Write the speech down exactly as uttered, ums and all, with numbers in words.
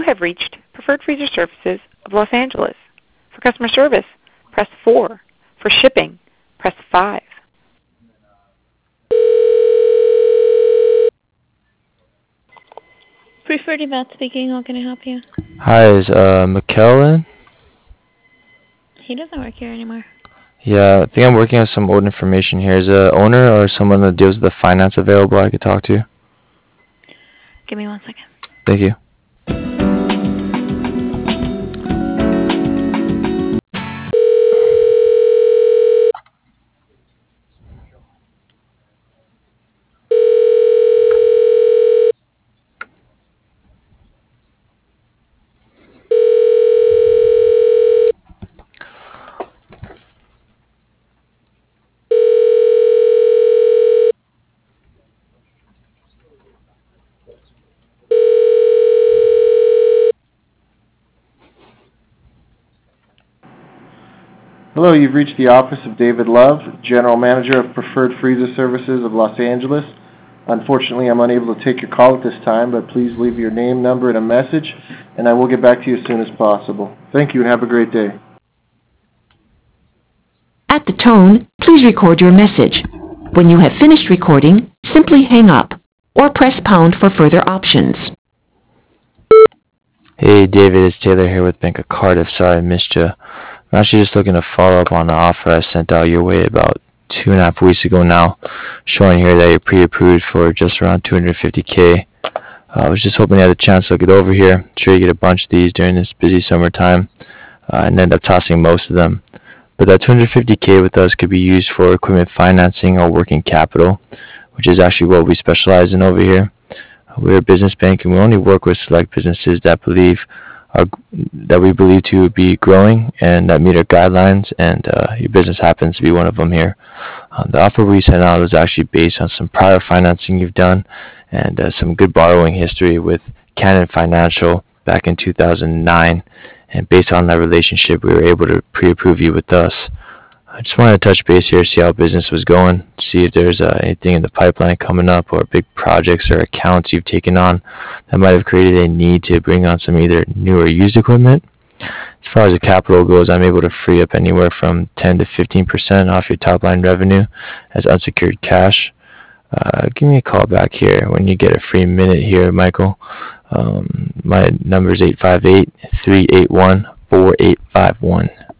have reached Preferred Freezer Services of Los Angeles. For customer service, press four. For shipping, press five. Preferred Event speaking. How can I help you? Hi, is uh McKellen? He doesn't work here anymore. Yeah, I think I'm working on some old information here. Is a owner or someone that deals with the finance available I could talk to? Give me one second. Thank you. Hello, you've reached the office of David Love, General Manager of Preferred Freezer Services of Los Angeles. Unfortunately, I'm unable to take your call at this time, but please leave your name, number, and a message, and I will get back to you as soon as possible. Thank you, and have a great day. At the tone, please record your message. When you have finished recording, simply hang up or press pound for further options. Hey David, it's Taylor here with Bank of Cardiff. Sorry I missed you. I'm actually just looking to follow up on the offer I sent out your way about two and a half weeks ago now, showing here that you're pre-approved for just around two hundred fifty K. Uh, I was just hoping you had a chance to look it over here. I'm sure you get a bunch of these during this busy summertime uh, and end up tossing most of them. But that two hundred fifty K with us could be used for equipment financing or working capital, which is actually what we specialize in over here. We're a business bank and we only work with select businesses that believe are, that we believe to be growing and that meet our guidelines, and uh, your business happens to be one of them here. Um, the offer we sent out was actually based on some prior financing you've done and uh, some good borrowing history with Canon Financial back in two thousand nine, and based on that relationship we were able to pre-approve you with us. I just wanted to touch base here, see how business was going, see if there's uh, anything in the pipeline coming up or big projects or accounts you've taken on that might have created a need to bring on some either new or used equipment. As far as the capital goes, I'm able to free up anywhere from ten to fifteen percent off your top line revenue as unsecured cash. Uh, give me a call back here when you get a free minute here, Michael. Um, my number is eight five eight, three eight one, four eight five one.